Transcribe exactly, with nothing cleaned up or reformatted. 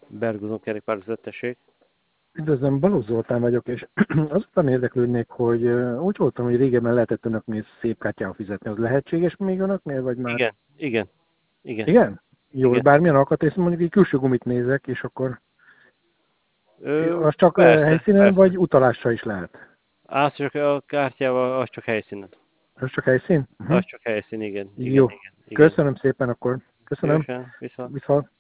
Berguzon kerékpározat, tessék. Üdvözlöm, Balogh Zoltán vagyok, és azután érdeklődnék, hogy uh, úgy voltam, hogy régebben lehetett önöknél szép kártyával fizetni. Az lehetséges még önöknél, vagy már? Igen, igen, igen, Igen? Jó, igen. bármilyen alkatrész, mondjuk egy külső gumit nézek, és akkor Ö, az csak uh, persze, helyszínen, persze. vagy utalással is lehet? Az csak a kártyával, az csak helyszínen. Az csak helyszín? Uh-huh. Az csak helyszín, igen, igen, Jó. igen, igen. Köszönöm szépen akkor. Köszönöm. Szívesen, viszont. Viszont.